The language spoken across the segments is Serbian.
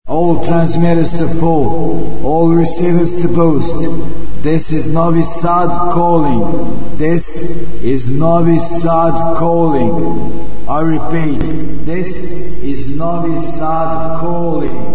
All transmitters to full, all receivers to boost. This is Novi Sad calling. This is Novi Sad calling. I repeat, this is Novi Sad calling.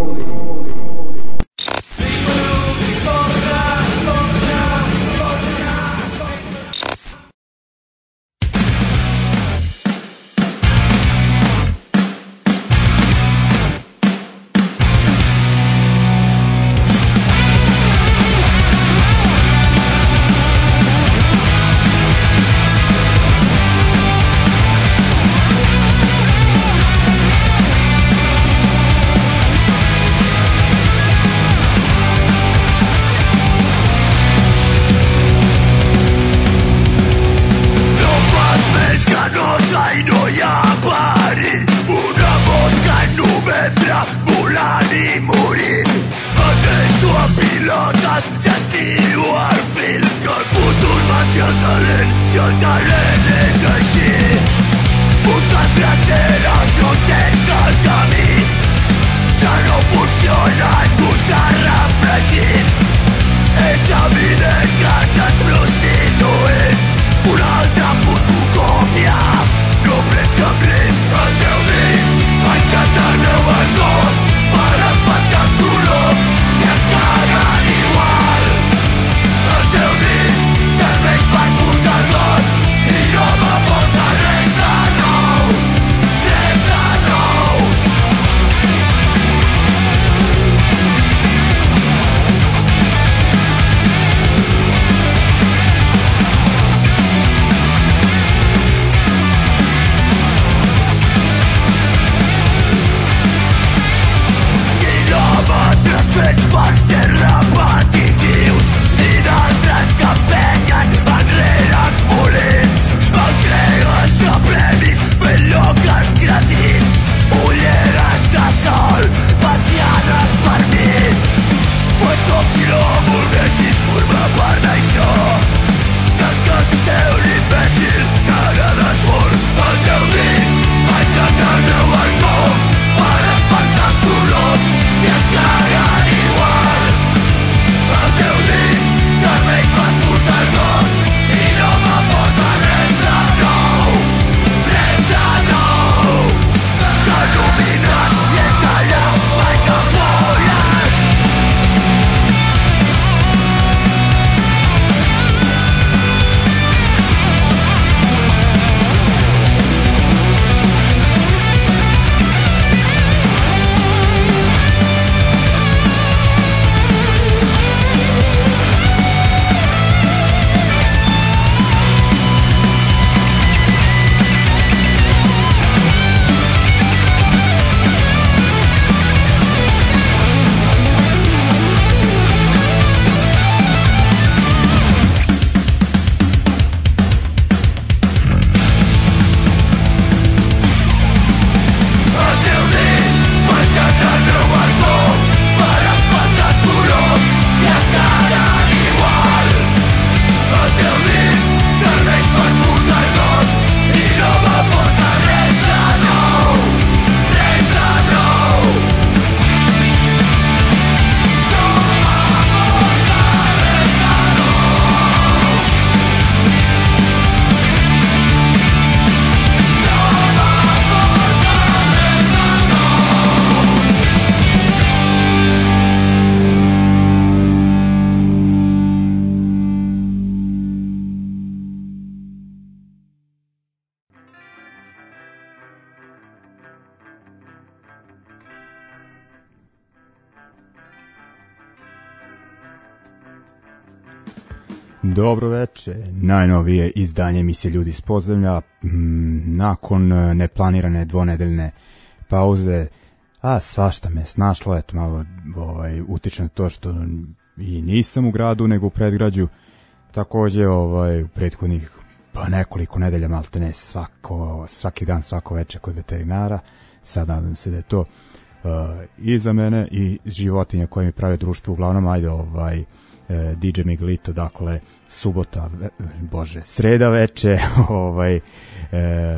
Dobro veče, najnovije izdanje emisije Ljudi iz podzemlja, nakon neplanirane dvonedeljne pauze, a svašta me snašlo, eto malo utiče na to što i nisam u gradu nego u predgrađu, takođe u prethodnih nekoliko nedelja maltene svaki dan, svako veče kod veterinara, sad nadam se da je to iza mene i životinje koje mi prave društvo, uglavnom ajde DJ Miguelito, dakle subota, sreda veče,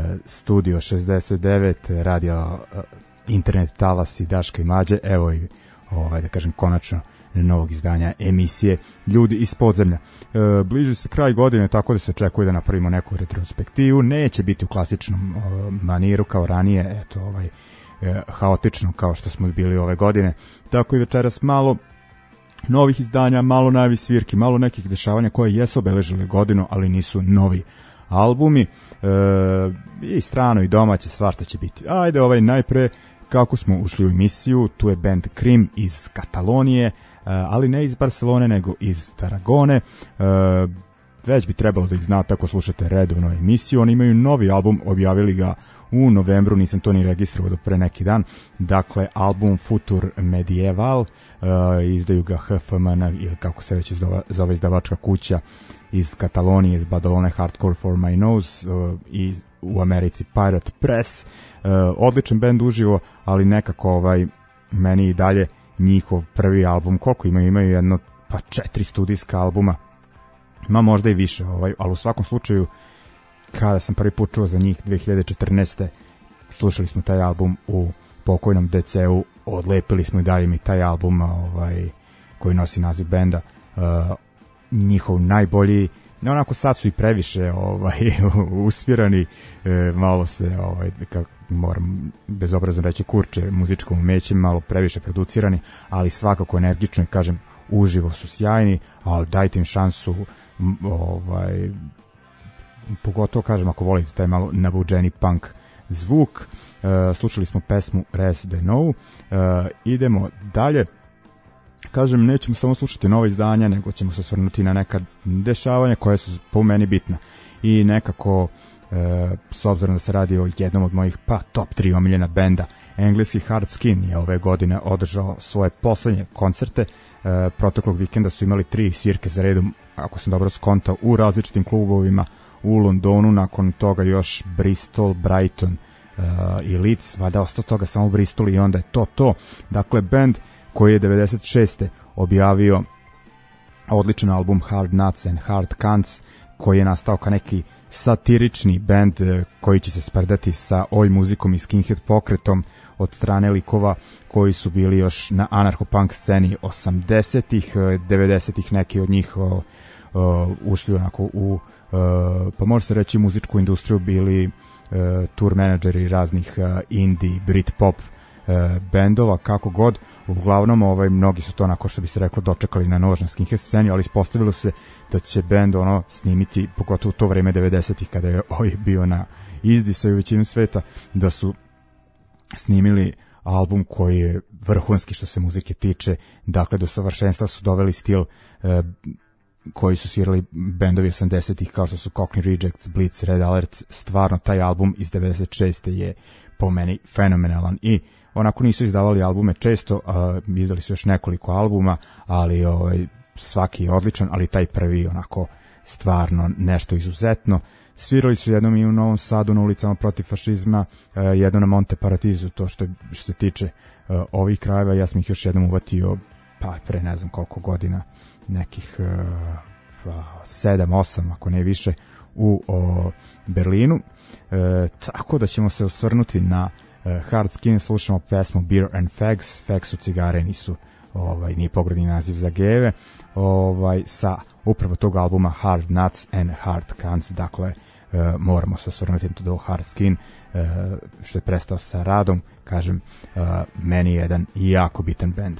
Studio 69, radio internet talasi Daška i Mađe, evo i da kažem konačno novog izdanja emisije Ljudi iz podzemlja. Bliži se kraj godine, tako da se očekuje da napravimo neku retrospektivu. Neće biti u klasičnom maniru kao ranije, eto haotično kao što smo bili ove godine. Tako i večeras malo novih izdanja, malo najavih svirki, malo nekih dešavanja koje jesu obeležili godinu, ali nisu novi albumi. I strano i domaće, svašta će biti. Ajde, najpre kako smo ušli u emisiju, tu je band Krim iz Katalonije, ali ne iz Barcelone, nego iz Tarragone. Već bi trebalo da ih znate ako slušate redovno emisiju. Oni imaju novi album, objavili ga u novembru, nisam to ni registrovao do pre neki dan. Dakle, album Futur Medieval, izdaju ga HFMN, ili kako se već zove izdavačka kuća iz Katalonije, iz Badalone, Hardcore for My Nose, i u Americi Pirate Press. Odličan band uživo, ali nekako meni i dalje njihov prvi album, koliko imaju jedno 4 studijska albuma, možda i više, ali u svakom slučaju kada sam prvi put čuo za njih 2014. slušali smo taj album u pokojnom DC-u, odlepili smo i dalje mi taj album koji nosi naziv benda, njihov najbolji. Onako sad su i previše usvirani, malo se moram bezobrazno reći kurče muzičkom umećem, malo previše producirani, ali svakako energično i kažem uživo su sjajni, ali dajte im šansu, pogotovo kažem ako volite taj malo nabuđeni punk zvuk. Slušali smo pesmu Res de Nou. Idemo dalje. Kažem, nećemo samo slušati nove izdanja, nego ćemo se osvrnuti na neka dešavanja koje su po meni bitna. I nekako, s obzirom da se radi o jednom od mojih top 3 omiljena benda, engleski Hard Skin je ove godine održao svoje poslednje koncerte. Proteklog vikenda su imali 3 svirke za redom, ako sam dobro skontao, u različitim klubovima u Londonu, nakon toga još Bristol, Brighton i Leeds, vada ostao toga samo Bristol i onda je to. Dakle, band koji je 96. objavio odličan album Hard Nuts and Hard Cunts, koji je nastao kao neki satirični band koji će se sprdati sa oj muzikom i skinhead pokretom od strane likova koji su bili još na anarcho-punk sceni 80-ih, 90-ih neki od njih ušli onako u, pa može se reći, muzičku industriju, bili tour menadžeri raznih indie, Britpop bendova, kako god. Uglavnom, mnogi su to, onako što bi se reklo, dočekali na nož na skinhead sceni, ali ispostavilo se da će bend snimiti, pogotovo u to vreme 90-ih kada je bio na izdisaju većinu sveta, da su snimili album koji je vrhunski što se muzike tiče. Dakle, do savršenstva su doveli stil koji su svirali bendovi 80-ih kao što su Cockney Rejects, Blitz, Red Alert. Stvarno, taj album iz 96. je po meni fenomenalan i onako nisu izdavali albume često, izdali su još nekoliko albuma, ali svaki je odličan, ali taj prvi onako stvarno nešto izuzetno. Svirali su jednom i u Novom Sadu na ulicama protiv fašizma, jednom na Monte Paradisu, to što se tiče ovih krajeva. Ja sam ih još jednom uvatio pre ne znam koliko godina, nekih 7-8 ako ne više, u Berlinu. Tako da ćemo se osvrnuti na Hard Skin. Slušamo pesmu Beer and Fags. Fags su cigare, nisu nije pogrdni naziv za geve, sa upravo tog albuma Hard Nuts and Hard Cunts. Dakle, moramo se osvrnuti do Hard Skin, što je prestao sa radom. Kažem, meni je jedan jako bitan band.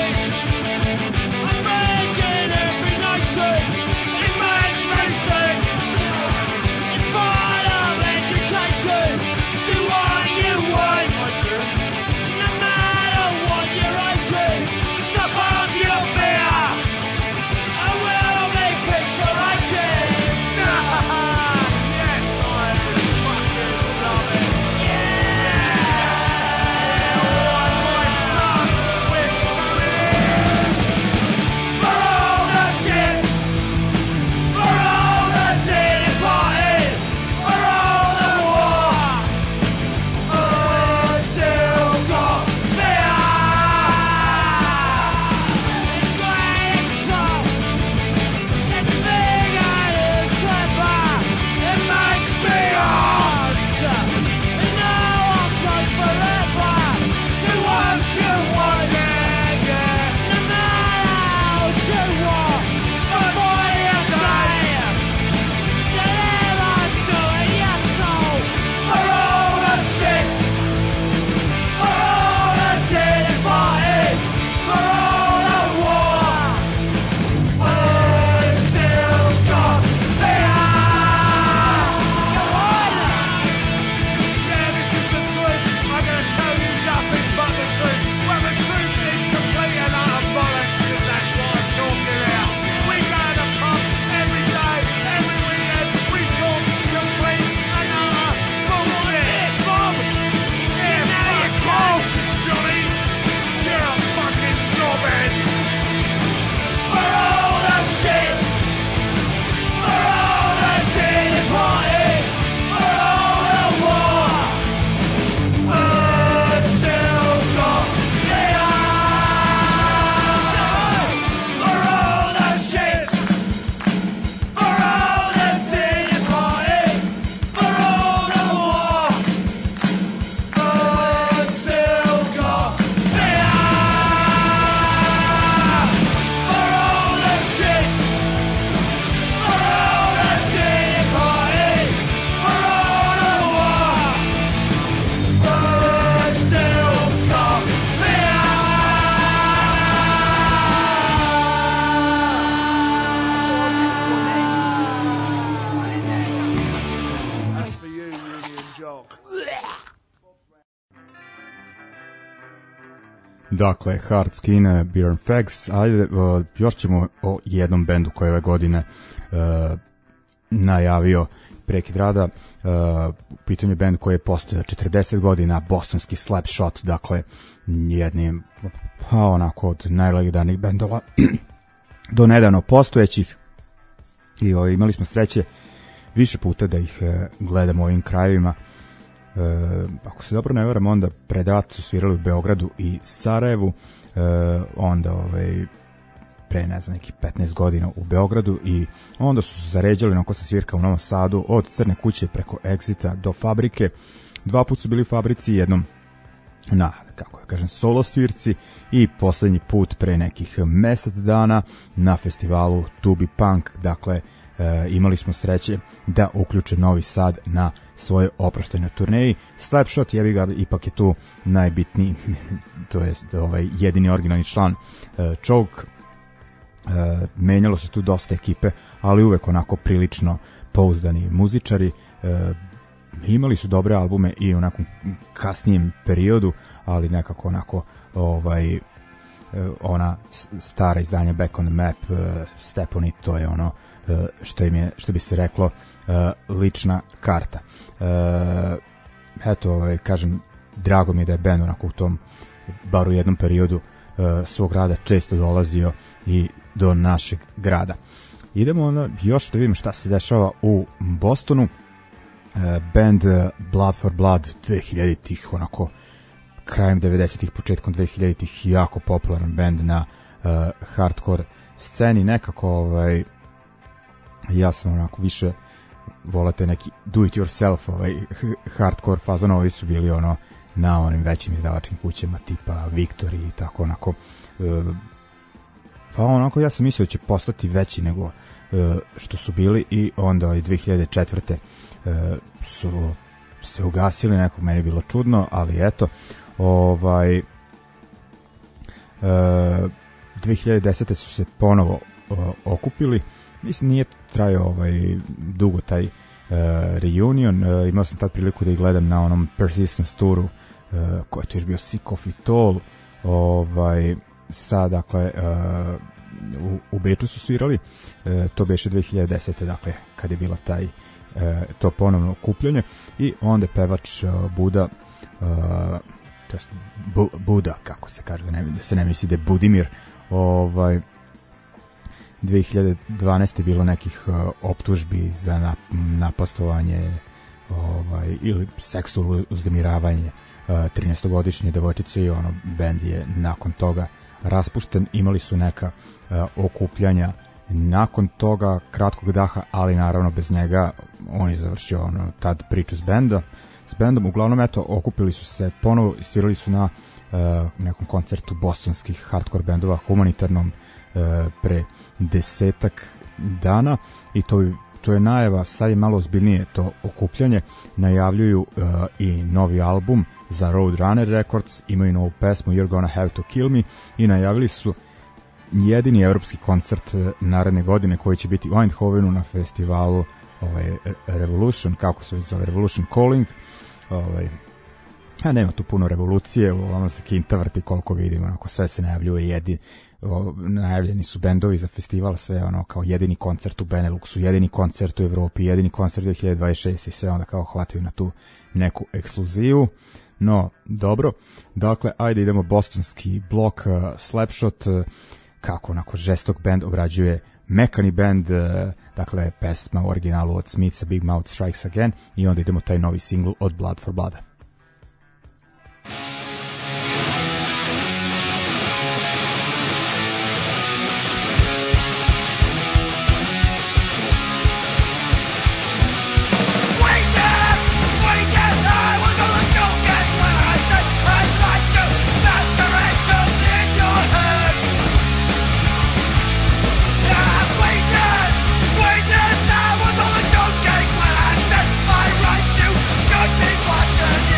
Imagine every nation, imagine Dakle, Hard Skin, Beer and Fags. Ajde, još ćemo o jednom bendu koji je ove godine najavio prekid rada. U pitanju bend koji je postojao 40 godina, bostonski Slapshot, dakle jednim onako od najlegendarnijih bendova do nedavno postojećih, i imali smo sreće više puta da ih gledamo u ovim krajevima. Ako se dobro ne varam, onda predat su svirali u Beogradu i Sarajevu, onda pre ne znam nekih 15 godina u Beogradu, i onda su se zaređali onako sa svirka u Novom Sadu, od Crne kuće preko Exita do Fabrike. 2 puta su bili u Fabrici, jednom na, kako da kažem, solo svirci, i poslednji put pre nekih mesec dana na festivalu Tubi Punk. Dakle, imali smo sreće da uključe Novi Sad na svojoj oproštajnoj turneji. Slapshot, jebi ga, ipak je tu najbitniji, to je jedini originalni član, Choke. Menjalo se tu dosta ekipe, ali uvek onako prilično pouzdani muzičari. Imali su dobre albume i u nekom kasnijem periodu, ali nekako onako ona stara izdanja Back on the Map, Step on It, to je ono što im je, što bi se reklo, lična karta. Eto, kažem, drago mi je da je band onako u tom, bar u jednom periodu svog rada, često dolazio i do našeg grada. Idemo onda još da vidimo šta se dešava u Bostonu. Band Blood for Blood 2000-ih, onako krajem 90-ih, početkom 2000-ih, jako popularan band na hardcore sceni. Nekako ja sam onako više volate neki do it yourself hardcore fazon. Ovi su bili ono na onim većim izdavačkim kućama tipa Victory i tako onako, pa onako ja sam mislio da će postati veći nego što su bili, i onda 2004. Su se ugasili, nekog meni je bilo čudno, ali eto, 2010. su se ponovo okupili. Mislim, nije trajao dugo taj reunion. Imao sam tad priliku da ih gledam na onom Persistence touru, koji je to još bio Sick of It All. Sad, dakle, u Beču su svirali, to beše 2010. dakle, kad je bila to ponovno okupljanje, i onda pevač Buda, Buda, kako se kaže, da se ne misli da je Budimir, 2012. bilo nekih optužbi za napastovanje ili seksualno uznemiravanje 13-godišnje devojčice, i bend je nakon toga raspušten. Imali su neka okupljanja nakon toga, kratkog daha, ali naravno bez njega. On je završio tad priču s bendom. Uglavnom, eto, okupili su se ponovo i svirali su na nekom koncertu bostonskih hardcore bendova, humanitarnom, pre 10 dana, i to je najava. Sad je malo ozbiljnije to okupljanje. Najavljuju i novi album za Roadrunner Records, imaju novu pesmu You're Gonna Have to Kill Me, i najavili su jedini evropski koncert naredne godine, koji će biti u Eindhovenu na festivalu Revolution, kako se zove, Revolution Calling. Nema tu puno revolucije, ono se kinta vrti koliko vidimo, ako sve se najavljuje, najavljeni su bendovi za festival, sve kao jedini koncert u Beneluxu, jedini koncert u Evropi, jedini koncert 2026, i sve onda kao hvataju na tu neku ekskluzivu. No, dobro, dakle, ajde idemo bostonski blok, Slapshot, kako onako žestok band obrađuje mekani band, dakle pesma u originalu od Smithsa, Big Mouth Strikes Again, i onda idemo taj novi singl od Blood for Blood. Watching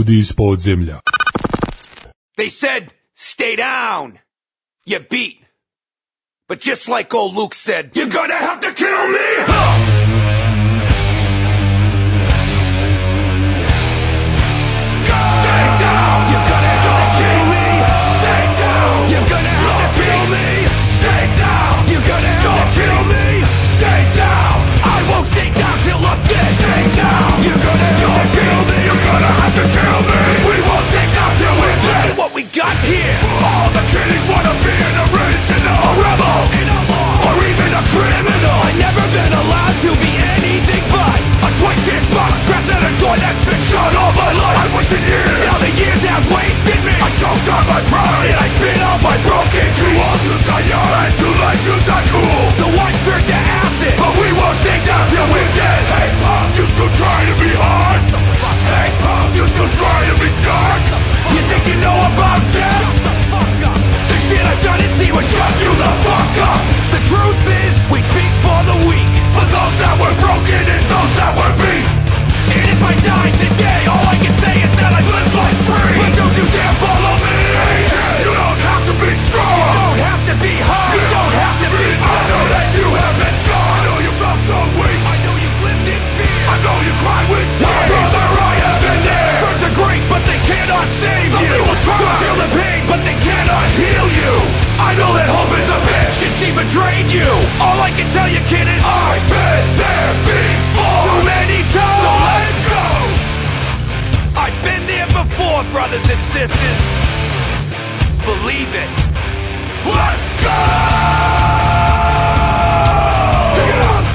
ljudi iz podzemlja. They said, stay down. You're beat. But just like old Luke said, you're gonna have to kill me, huh? Stay down. You're gonna have to kill me. Stay down. You're gonna have to kill me. Stay down. You're gonna have to kill me. Stay down. I won't stay down till I'm dead. Stay down. You're gonna have to kill me. You're gonna have to kill me. We won't stay down till we're dead. What we got here? All the kiddies wanna be an original, a rebel, an outlaw, or even a criminal. I've never been allowed to be anything but a twisted box trapped at a door that's been shut all my life. I've wasted years. Now the years have wasted me. I choked on my pride and I spit out my broken dreams. Too old to die young and too late to die cool. The whites turn to acid, but we won't stay down till we're dead. Hey punk, you still try to be hard? Hey punk, you still try to be dark? You think you know about death? The shit I've done and see would shut you the fuck up. The truth is, we speak for the weak, for those that were broken and those that were beat. And if I die today, all I can say is that I live life free. But don't you dare follow me. You don't have to be strong. You don't have to be hard. You don't have to be I know that you have been scarred. I know you felt so weak. I know you've lived in fear. I know you cried with tears. My brother, I have been there. Words are great, but they cannot save you. To feel the pain, but they cannot heal you. I know that hope is a bitch and she betrayed you. All I can tell you, kid, is I've been there before. Too many times. So let's go. I've been there before, brothers and sisters. Believe it. Let's go. Take it up.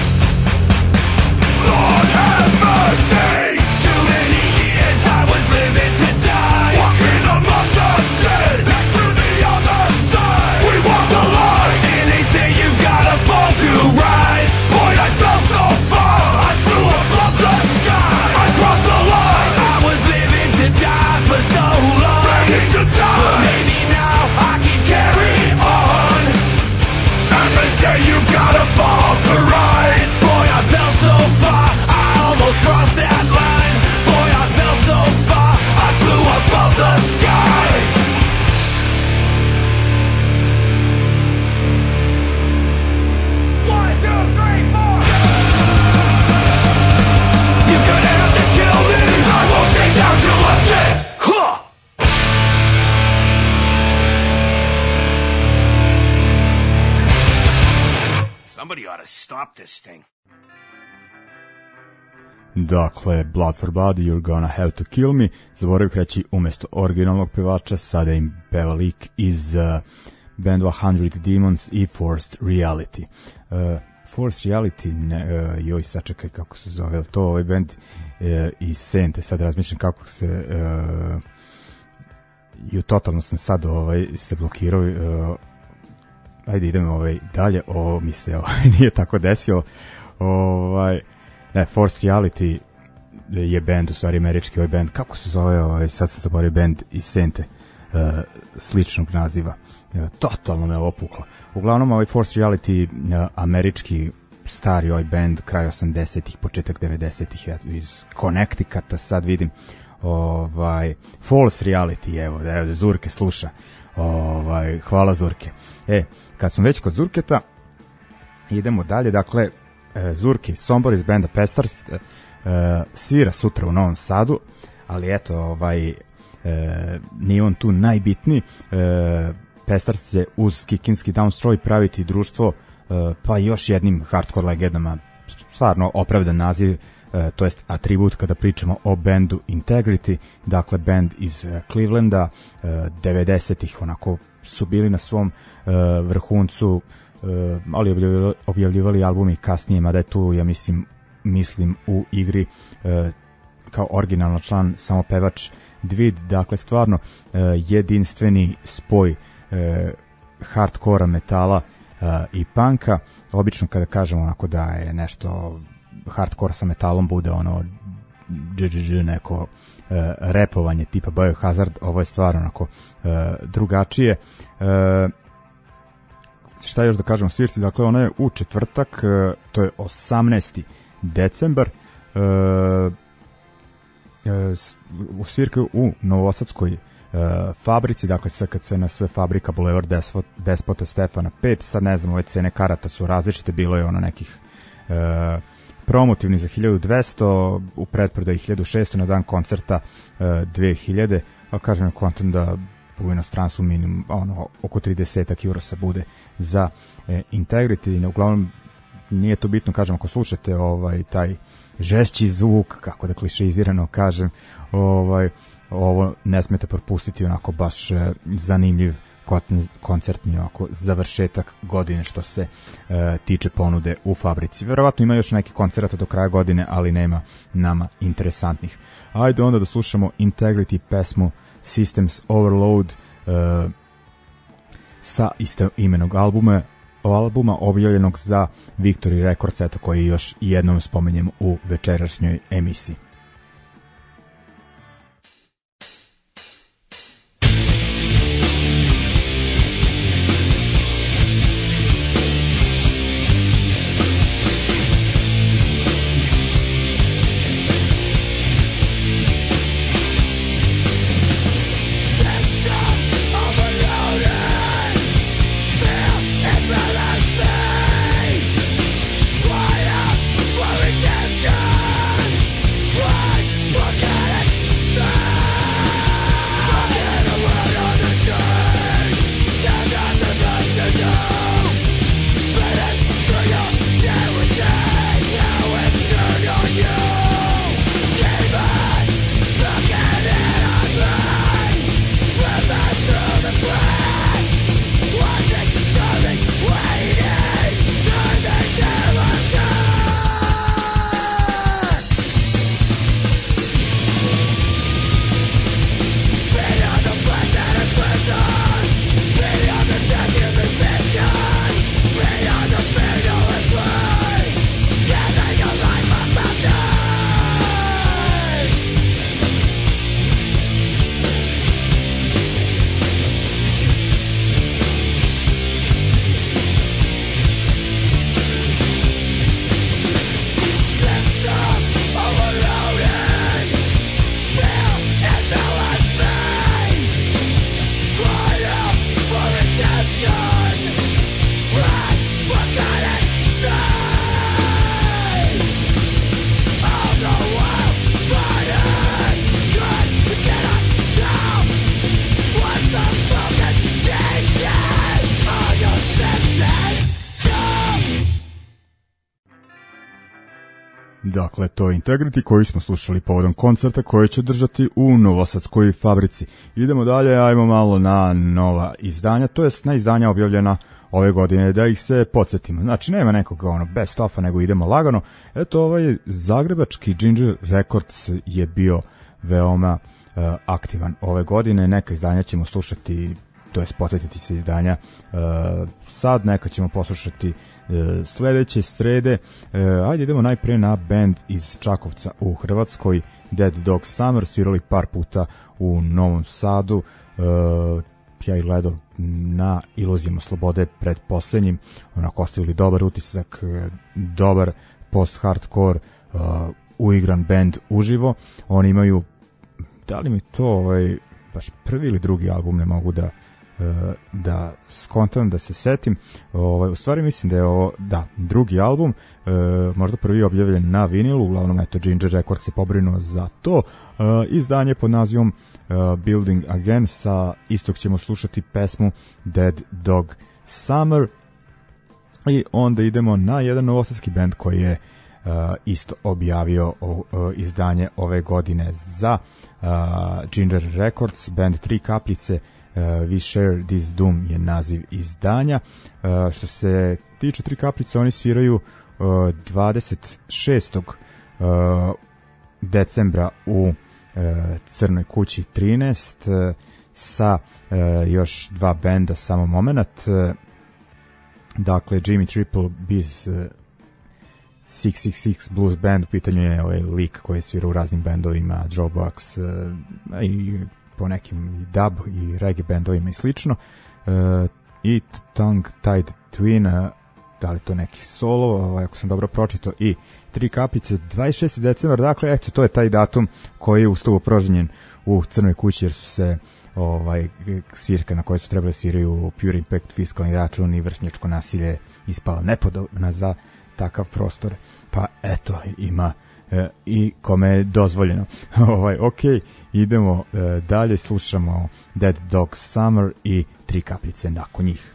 Lord have mercy. Too many years I was living to die. Walking among the dead. Next to the other side. We walk the line. And they say you've gotta fall to rise. Boy, I fell so far. I flew above the sky. I crossed the line. I was living to die for so long. Ready to die. But maybe now I can carry on. And they say you've gotta fall to rise. Boy, I fell so far. I almost crossed that line. Boy, I fell so far. I flew above the sky. One, two, three, four. You're gonna have to kill me. I won't stay down till I'm dead. Huh. Somebody ought to stop this thing. Dakle, Blood for Blood, You're Gonna Have to Kill Me. Zaboravih reći, umjesto originalnog pevača sada im peva lik iz band 100 Demons i Forced Reality. Forced Reality, joj sačekaj kako se zove, to ovaj band iz Sente, sad razmišljam kako se totalno sam sad se blokirao. Ajde idemo dalje, ovo mi se nije tako desilo. Ne, Forced Reality je band, u stvari američki band, kako se zove, sad sam zaboravio, band iz Sente, sličnog naziva, totalno me opuklo. Uglavnom, Forced Reality, američki stari band, kraj 80-ih, početak 90-ih, iz Connecticuta sad vidim, False Reality, evo, da Zurke sluša, hvala Zurke. Kad smo već kod Zurketa, idemo dalje, dakle, Zurke, Sombor iz benda Pestars, svira sutra u Novom Sadu, ali eto, nije on tu najbitniji. Pestars će uz Kikinski Downstroy praviti društvo pa još jednim hardcore legendama, stvarno opravdan naziv, to jest atribut kada pričamo o bendu Integrity, dakle band iz Clevelanda, 90-ih, onako su bili na svom vrhuncu, ali objavljivali albumi kasnije, mada je tu, ja mislim u igri kao originalno član samo pevač Dvid, dakle stvarno jedinstveni spoj hardkora, metala i punka. Obično kada kažemo onako da je nešto hardcore sa metalom, bude ono neko repovanje tipa Biohazard, ovo je stvarno onako drugačije. Šta još da kažem o svirci, dakle ona je u četvrtak, to je 18. decembar, svirkaju u Novosadskoj fabrici, dakle SKCNS fabrika Boulevard Despota Stefana 5. Sad ne znam, ove cene karata su različite, bilo je ono nekih promotivni za 1200, u pretprodaji 1600, na dan koncerta 2000, a kažem na kontent da u inostranstvu minimum oko 30 eurosa bude za Integrity. Uglavnom nije to bitno, kažem, ako slušate taj žešći zvuk, kako da klišeizirano kažem, ovo ne smete propustiti, onako baš zanimljiv koncertni završetak godine što se tiče ponude u fabrici. Verovatno ima još neki koncerata do kraja godine, ali nema nama interesantnih. Ajde onda da slušamo Integrity pesmu Systems Overload sa imenog albuma objavljenog za Victory Records, eto, koji još jednom spomenjem u večerašnjoj emisiji. Dakle, to je Integrity koji smo slušali povodom koncerta koji će držati u Novosadskoj fabrici. Idemo dalje, ajmo malo na nova izdanja, to jest na izdanja objavljena ove godine, da ih se podsjetimo. Znači, nema nekog best of-a, nego idemo lagano. Eto, zagrebački Ginger Records je bio veoma aktivan ove godine. Neka izdanja ćemo slušati, to jest podsjetiti se izdanja sad, neka ćemo poslušati sledeće srede. Ajde idemo najpre na band iz Čakovca u Hrvatskoj, Dead Dog Summer, svirali par puta u Novom Sadu. Ja ih gledao na Iluzijama slobode pred poslednjim, onako ostavili dobar utisak, dobar post-hardcore uigran band uživo. Oni imaju, da li mi to baš prvi ili drugi album, ne mogu da skontam, da se setim. U stvari mislim da je ovo drugi album, možda prvi objavljen na vinilu, uglavnom eto Ginger Records se pobrinuo za to. Izdanje pod nazivom Building Again, sa istog ćemo slušati pesmu Dead Dog Summer, i onda idemo na jedan novosadski band koji je isto objavio izdanje ove godine za Ginger Records, band Tri kapljice. We Share This Doom je naziv izdanja. Što se tiče Tri kapljice, oni sviraju 26. decembra u Crnoj kući 13 sa još dva benda, samo moment. Dakle, Jimmy Triple Biz 666 Blues Band, u pitanju je lik koji svira u raznim bendovima, Dropbox i po nekim dub i reggae bendovima i slično. I Tongue Tied Twin da li to neki solo, ako sam dobro pročitao, i Tri kapljice, 26. decembar, dakle, eto, to je taj datum koji je ustavo proženjen u Crnoj kući, jer su se svirka na kojoj su trebali sviraju Pure Impact, Fiskalni račun i vršnjačko nasilje ispala nepodobna za takav prostor, pa eto, ima i kome je dozvoljeno. Ok, idemo dalje, slušamo Dead Dog Summer i Tri kapljice nakon njih.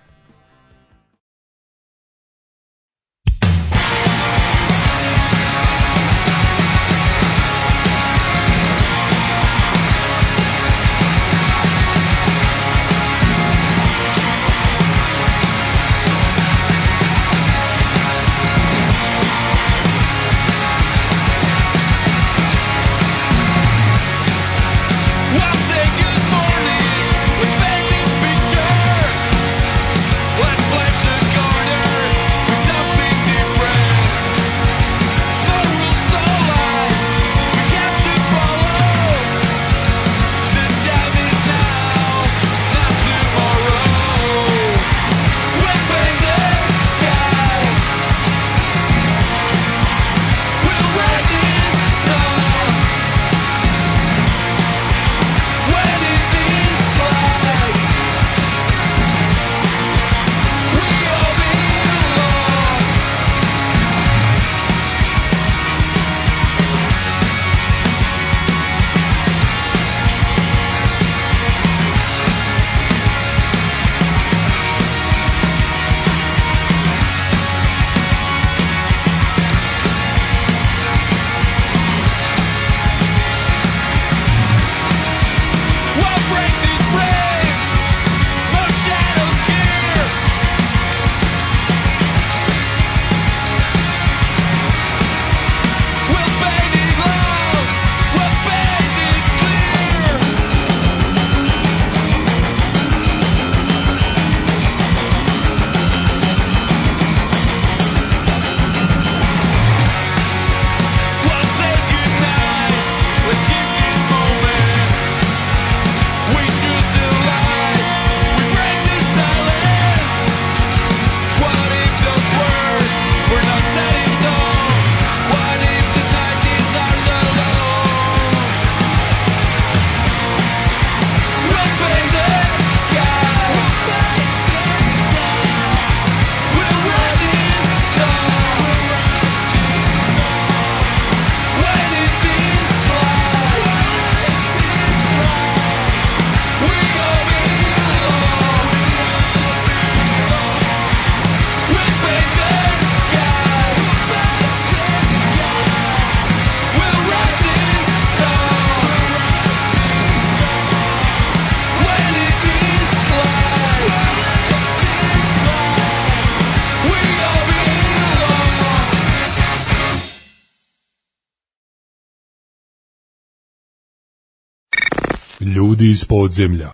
Ljudi iz podzemlja.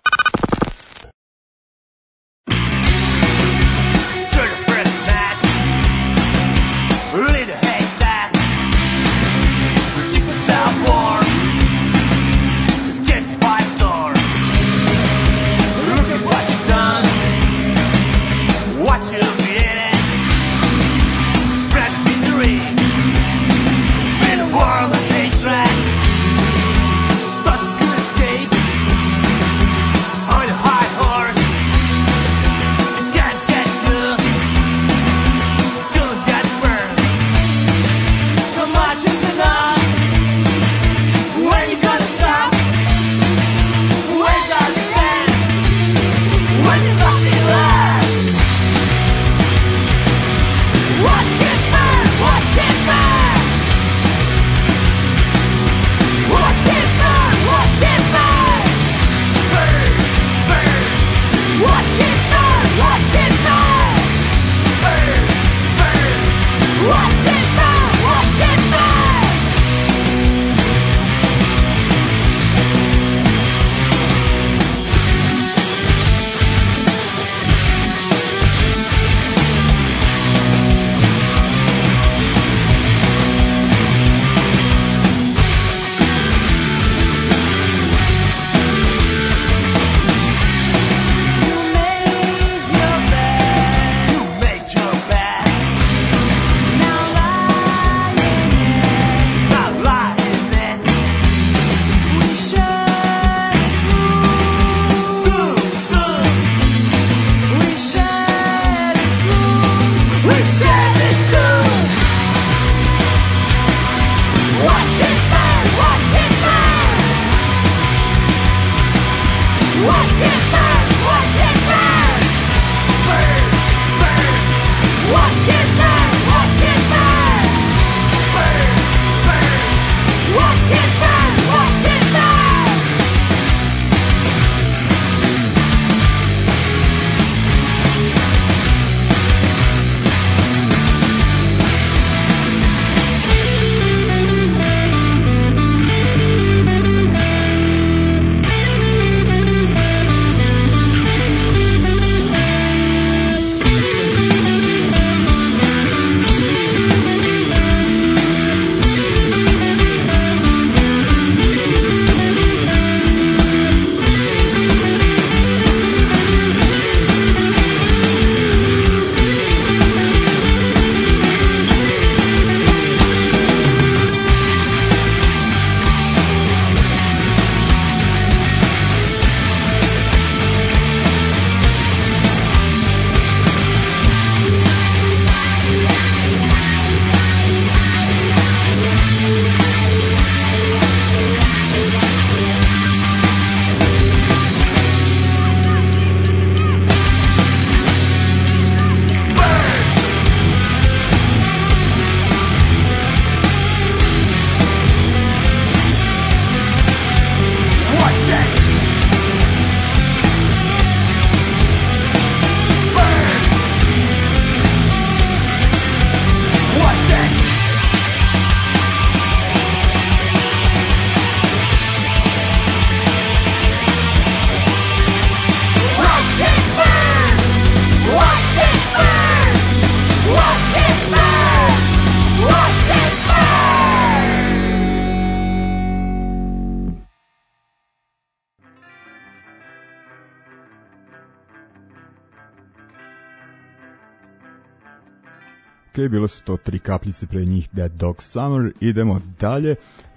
bilo su to 3 kapljice pre njih, Dead Dog Summer. Idemo dalje.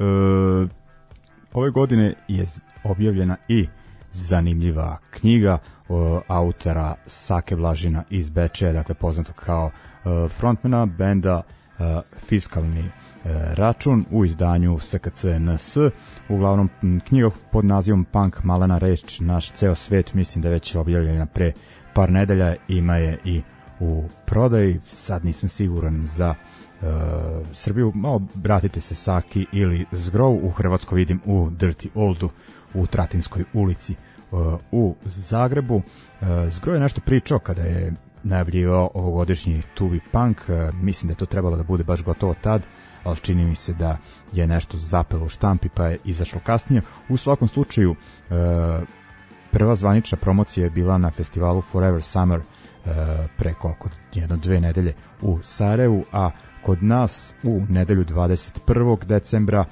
Ove godine je objavljena i zanimljiva knjiga autora Sake Blažina iz Bečeja, dakle poznatog kao frontmana benda Fiskalni račun u izdanju SKC-NS. Uglavnom knjiga pod nazivom Punk malena reč, naš ceo svet, mislim da je već objavljena pre par nedelja, ima je i u prodaji, sad nisam siguran za Srbiju, malo vratite se Saki ili Zgrov, u Hrvatskoj vidim u Dirty Oldu u Tratinskoj ulici u Zagrebu. Zgrov je nešto pričao kada je najavljivao ovogodišnji Tubi Punk, mislim da je to trebalo da bude baš gotovo tad, ali čini mi se da je nešto zapelo u štampi pa je izašlo kasnije. U svakom slučaju prva zvanična promocija je bila na festivalu Forever Summer pre koliko 1-2 nedelje u Sarajevu, a kod nas u nedelju 21. decembra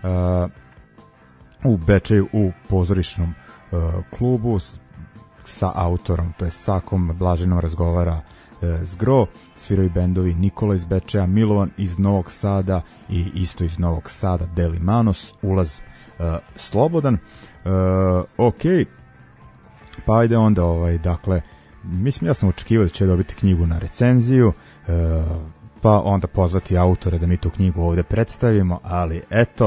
u Bečeju u pozorišnom klubu sa autorom, to je Sakom Blažinom razgovara Zgro, sviraju bendovi Nikola iz Bečeja, Milovan iz Novog Sada i isto iz Novog Sada Deli Manos, ulaz slobodan. Ok, pa ajde onda, dakle, mislim, ja sam očekivao da će dobiti knjigu na recenziju, pa onda pozvati autore da mi tu knjigu ovde predstavimo, ali eto,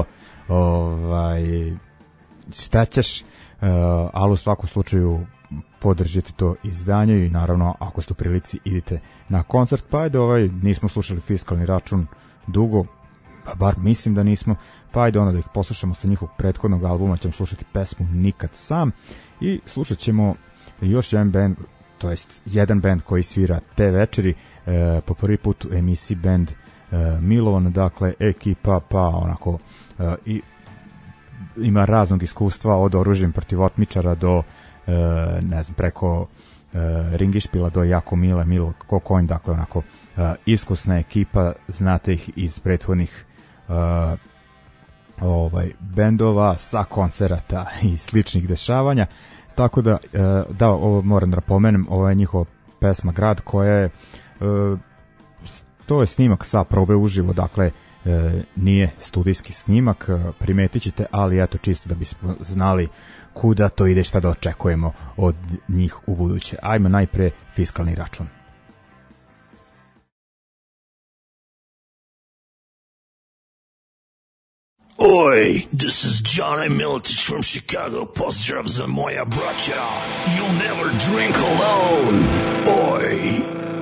šta ćeš, ali u svakom slučaju podržite to izdanje i naravno ako ste u prilici idite na koncert. Pa ajde, nismo slušali Fiskalni račun dugo, pa bar mislim da nismo, pa ajde onda da ih poslušamo sa njihovog prethodnog albuma, ćemo slušati pesmu Nikad sam i slušat ćemo još jedan band, to jest jedan band koji svira te večeri, po prvi put u emisiji band Milovan, dakle ekipa, pa onako i ima raznog iskustva od oružjem protiv otmičara do ne znam, preko ringišpila do jako Milo Kokonj, dakle onako iskusna ekipa, znate ih iz prethodnih bendova sa koncerata i sličnih dešavanja, tako da ovo moram da napomenem, ovo je njihova pesma Grad, koja je to je snimak sa probe uživo, dakle nije studijski snimak, primetit ćete, ali eto čisto da bismo znali kuda to ide, šta da očekujemo od njih u buduće. Ajmo najpre Fiskalni račun. Oi, this is Johnny Milicic from Chicago. Pozdrav za moja braća. You'll never drink alone. Oi.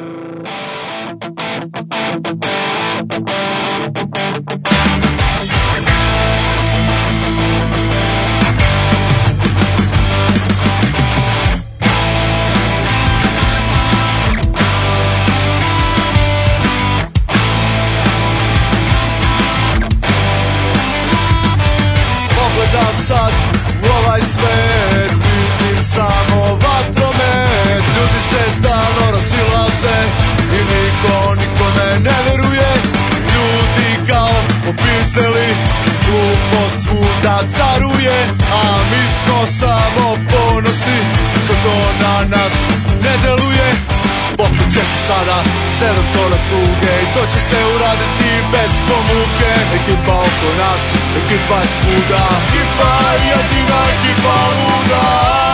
Pogledam sad u ovaj svet, vidim samo vatromet. Ljudi se stalno razilaze i niko nikome ne veruje. Ljudi kao opisneli, glupost svuda caruje, a mi smo samo ponosni što to na nas ne deluje. Pokriće se sada 7 tona cuge i to će se uraditi bez pomuke. Ekipa oko nas, ekipa je svuda, ekipa je jedina, ekipa luda.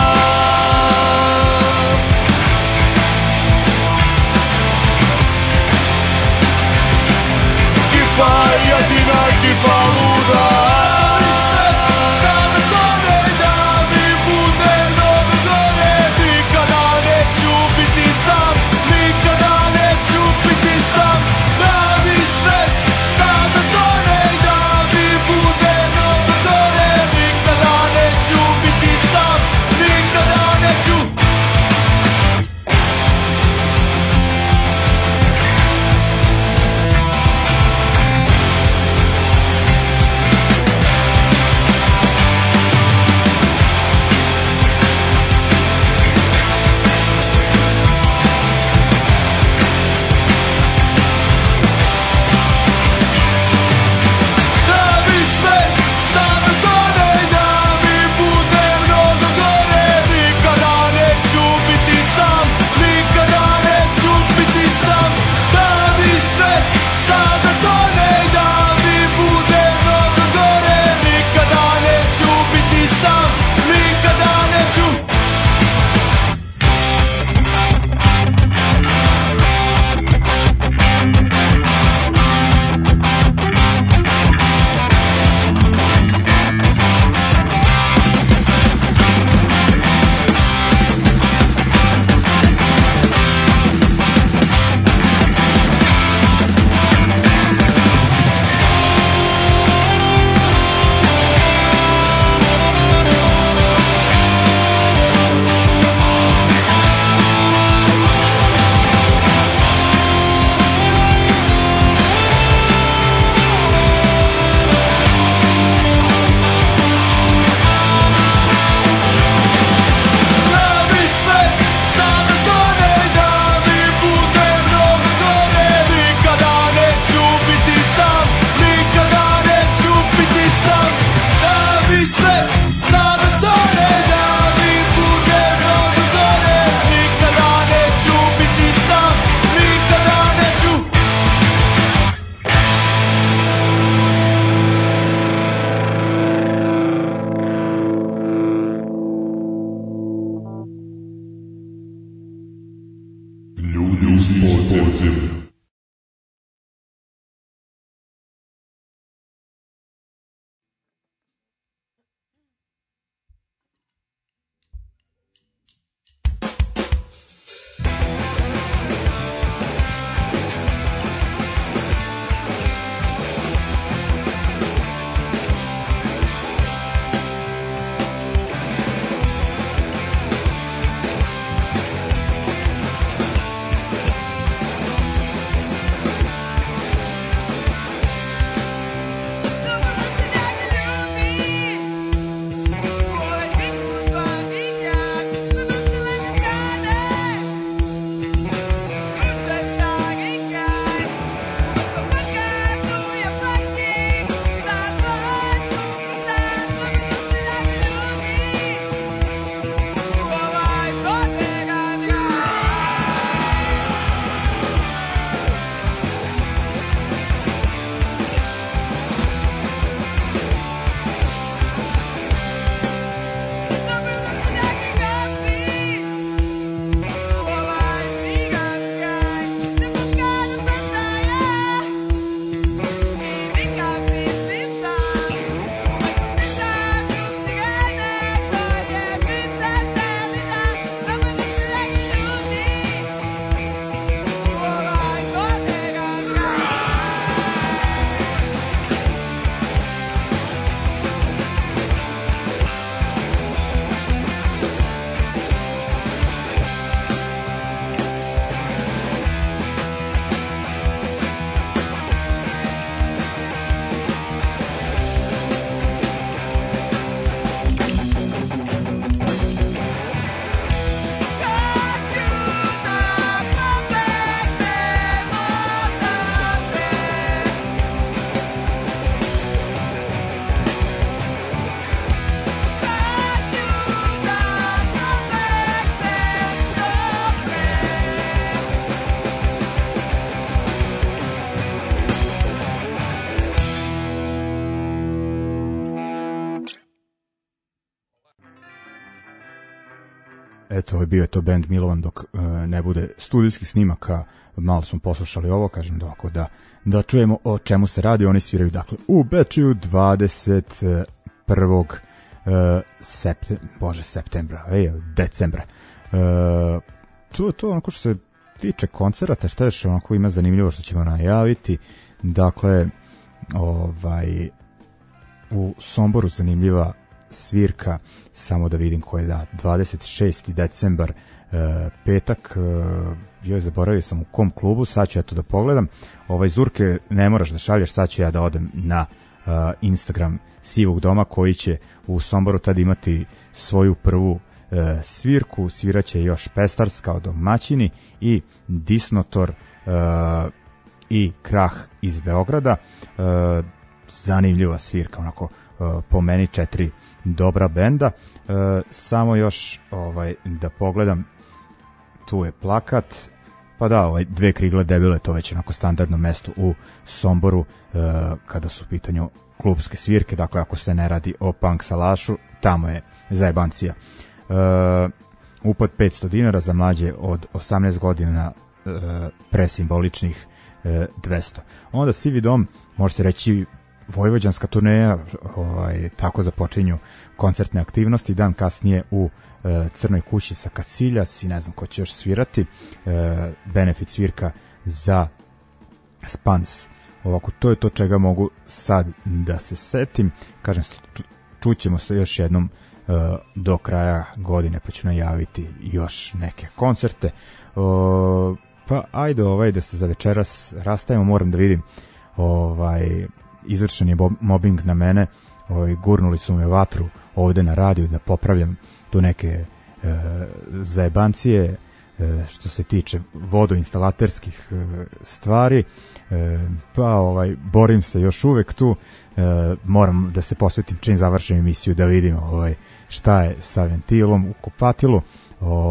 Ekipa je jedina, ekipa luda. Eto, bio je to band Milovan dok ne bude studijskih snimaka. Malo smo poslušali ovo, kažem da čujemo o čemu se radi. Oni sviraju dakle u Bečiju 21. decembra. To je to onako što se tiče koncerata, šta još onako ima zanimljivo što ćemo najaviti. Dakle, u Somboru zanimljiva svirka, samo da vidim ko je 26. decembar, petak, joj zaboravio sam u kom klubu, sad ću da pogledam. Zurke ne moraš da šalješ, sad ću ja da odem na Instagram Sivog doma koji će u Somboru tad imati svoju prvu svirku. Sviraće još Pestars kao domaćini i Disnotor i Krah iz Beograda. Zanimljiva svirka, onako po meni 4 dobra benda. Samo još da pogledam, tu je plakat, pa da, Dve krigle debile, to već onako standardno mesto u Somboru kada su u pitanju klubske svirke, dakle ako se ne radi o punk salašu, tamo je zajebancija. Upad 500 dinara, za mlađe od 18 godina presimboličnih 200. Onda Sivi dom, može se reći vojvođanska turneja, tako započinju koncertne aktivnosti. Dan kasnije u Crnoj kući sa Kasiljas i ne znam ko će još svirati, benefit svirka za Spans. Ovako, to je to čega mogu sad da se setim. Kažem, čućemo se još jednom do kraja godine, pa ću najaviti još neke koncerte. Pa ajde da se za večeras rastajemo, moram da vidim izvršen je mobbing na mene, gurnuli su me vatru ovde na radiju da popravljam tu neke zajebancije što se tiče vodoinstalaterskih stvari, pa borim se još uvek tu, moram da se posvetim čim završim emisiju da vidim šta je sa ventilom u kupatilu.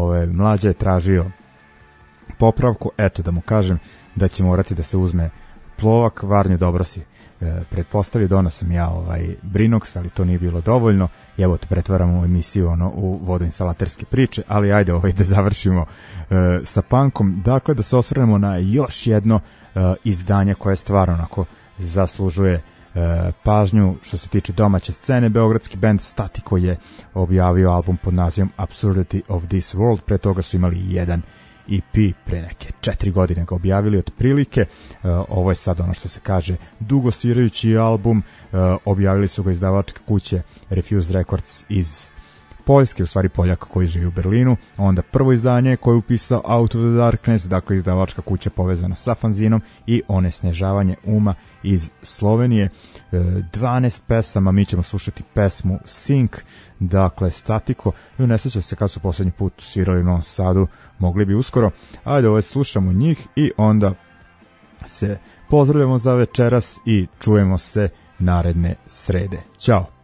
Mlađa je tražio popravku, eto da mu kažem da će morati da se uzme Plovak, Varnju, dobro si pretpostavio, donao sam ja Brinox, ali to nije bilo dovoljno i evo te pretvaramo emisiju u vodoinstalaterske priče, ali ajde da završimo sa punkom. Dakle, da se osvrnemo na još jedno izdanje koje stvarno onako zaslužuje pažnju što se tiče domaće scene. Beogradski band Statiko je objavio album pod nazivom Absurdity of this World, pre toga su imali jedan EP, pre neke 4 godine ga objavili otprilike. Ovo je sad ono što se kaže dugosvirajući album. Objavili su ga izdavačke kuće Refuse Records iz Poljske, u stvari Poljaka koji živi u Berlinu. Onda prvo izdanje koje je upisao Out of the Darkness, dakle izdavačka kuća povezana sa fanzinom, i Onesnežavanje uma iz Slovenije. 12 pesama, mi ćemo slušati pesmu Sink, dakle Statiko, i ne sjećam se kad su poslednji put svirali u Novom Sadu, mogli bi uskoro. Ajde, slušamo njih i onda se pozdravljamo za večeras i čujemo se naredne srede. Ćao!